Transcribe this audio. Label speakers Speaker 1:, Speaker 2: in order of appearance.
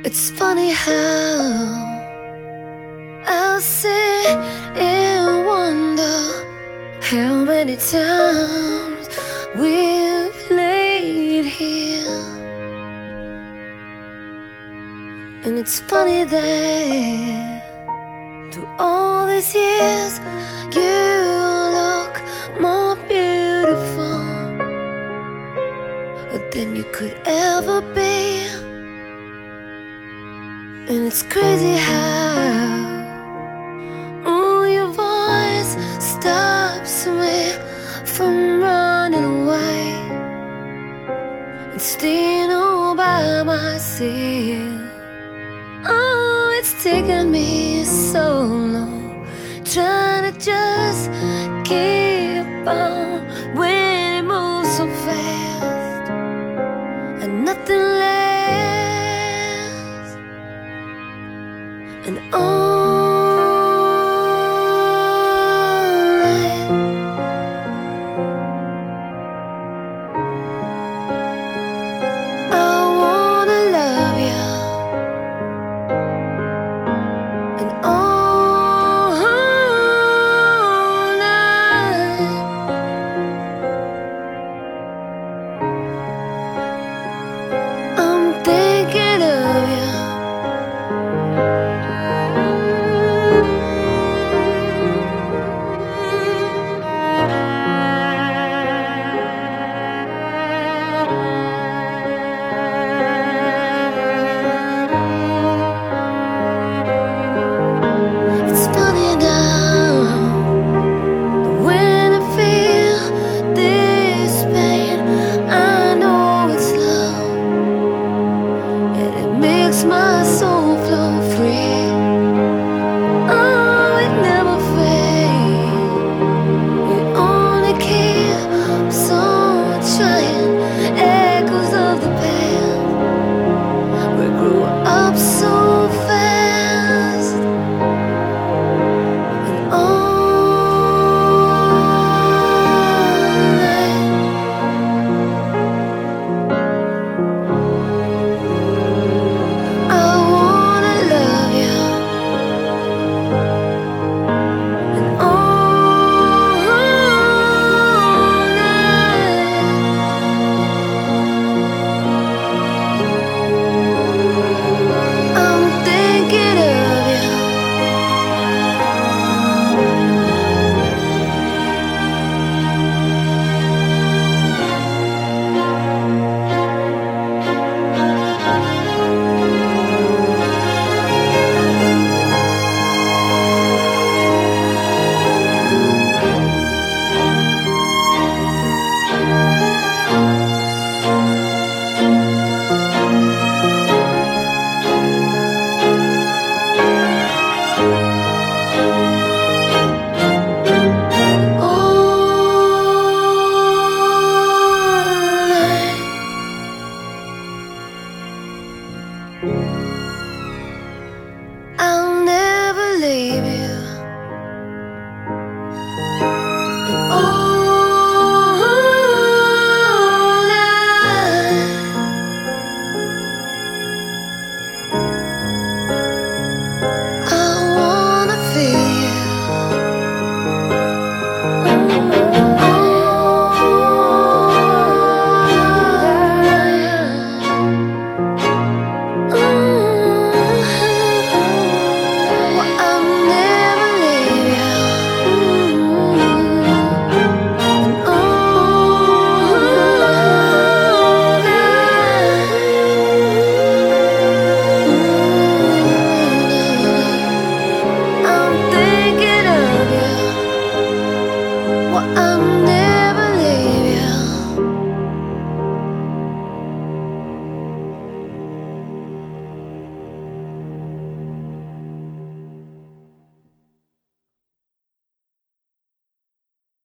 Speaker 1: It's funny how I'll sit and wonder how many times we've played here. And it's funny that through all these years you look more beautiful than you could ever be. And it's crazy how your voice stops me from running away and staying all by myself. Oh, it's taken me so long trying to just keep on when it moves so fast and nothing lasts. And